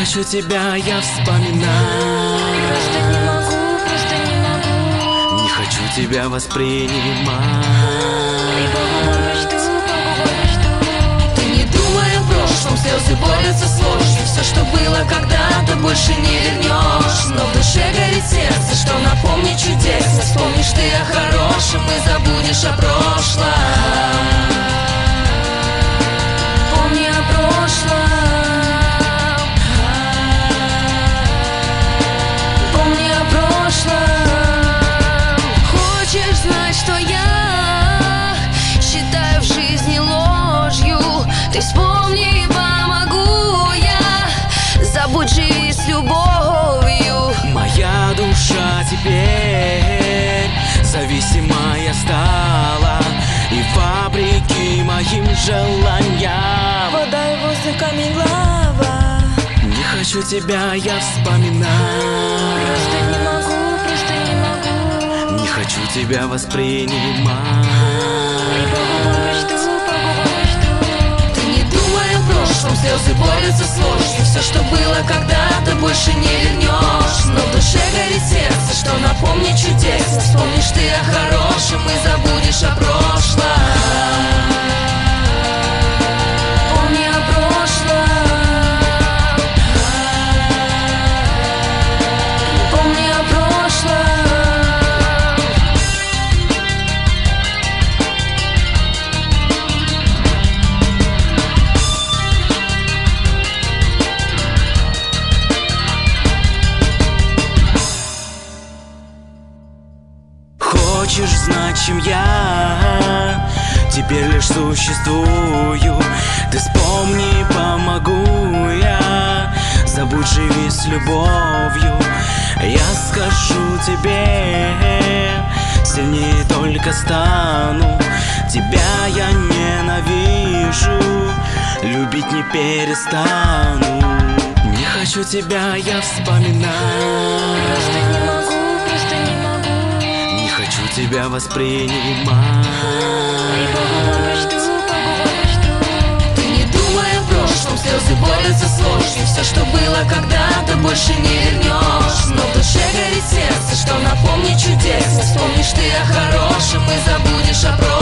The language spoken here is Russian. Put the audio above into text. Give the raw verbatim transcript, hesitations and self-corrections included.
хочу тебя я вспоминать. Просто не могу, просто не могу. Не хочу тебя воспринимать. И по-губам жду, по-губам жду. Ты не думай о прошлом, слезы борются с ложью. Все, что было когда-то, больше не вернешь. Но в душе горит сердце, что напомнит чудесно. Вспомнишь ты о хорошем и забудешь о прошлом. Помни о прошлом. Помни о прошлом. Хочешь знать, что я считаю в жизни ложью? Ты вспомни, помогу я. Забудь, живи с любовью. Моя душа теперь зависимая стала, и вопреки моим желаниям Вода и воздух, камень, лава. не хочу тебя я вспоминать. Просто не могу, просто не могу. Не хочу тебя воспринимать. И по-губам жду, по-губам жду. Ты не думай о прошлом, слезы борются с ложью. Все, что было когда-то, больше не вернешь. Но в душе горит сердце, что напомнит чудесно. Вспомнишь ты о хорошем и забудешь о прошлом. Помни о прошлом. Помни о прошлом. Хочешь знать, чем я теперь лишь существую? Ты вспомни, помогу я. Забудь, живи с любовью. Я скажу тебе, сильнее только стану. Тебя я ненавижу, любить не перестану. Не хочу тебя я вспоминать. Просто не могу, просто не могу. Не хочу тебя воспринимать. И по-губам жду, по-губам жду. Ты не думай о прошлом, слезы борются с ложью. Все, что было когда-то, больше не вернешь. Но в душе горит сердце, что напомнит чудесно. Вспомнишь ты о хорошем и забудешь о прошлом.